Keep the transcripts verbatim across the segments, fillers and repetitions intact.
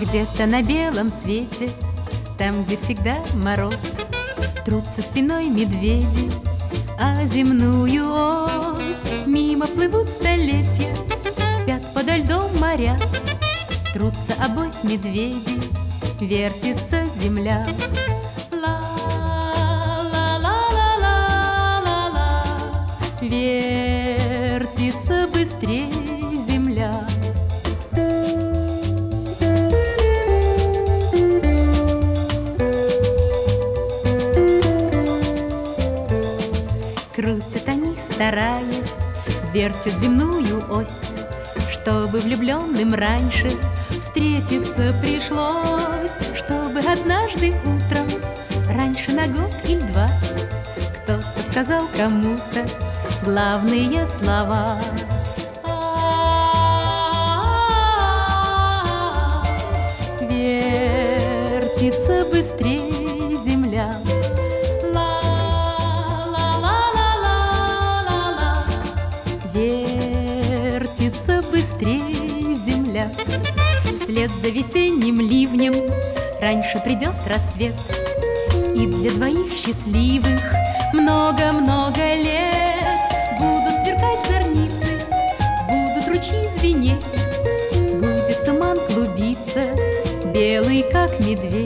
Где-то на белом свете, там, где всегда мороз, трутся спиной медведи, а земную ось мимо плывут столетия, спят подо льдом моря. Трутся обось медведи, вертится земля. Ла-ла-ла-ла-ла-ла, вертится быстрей земля. Крутят они, стараясь, вертят земную ось, чтобы влюбленным раньше встретиться пришлось, чтобы однажды утром, раньше на год или два, кто-то сказал кому-то главные слова. Вертится быстрее земля. Вертится быстрее земля. Вслед за весенним ливнем раньше придет рассвет, и для двоих счастливых много-много лет будут сверкать зорницы, будут ручьи звенеть, будет туман клубиться, белый как медведь.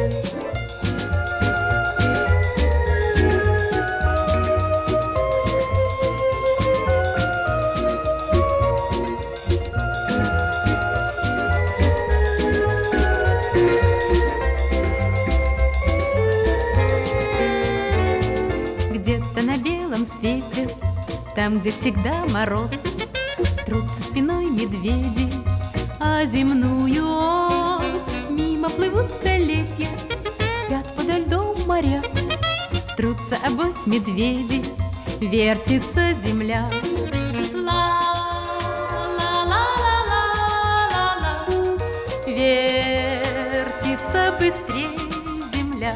Где-то на белом свете, там, где всегда мороз, трутся спиной медведи, а земную ось мимо плывут столетия, спят подо льдом моря. Трутся обось медведи, вертится земля. Ла-ла-ла-ла-ла-ла, вертится быстрее земля.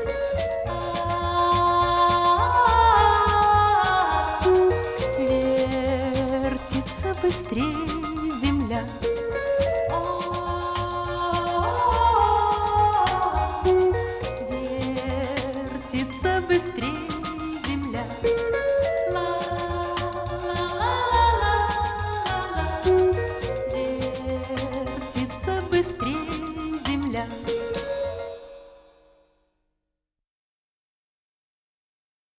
Быстрее земля. Вертится быстрее земля.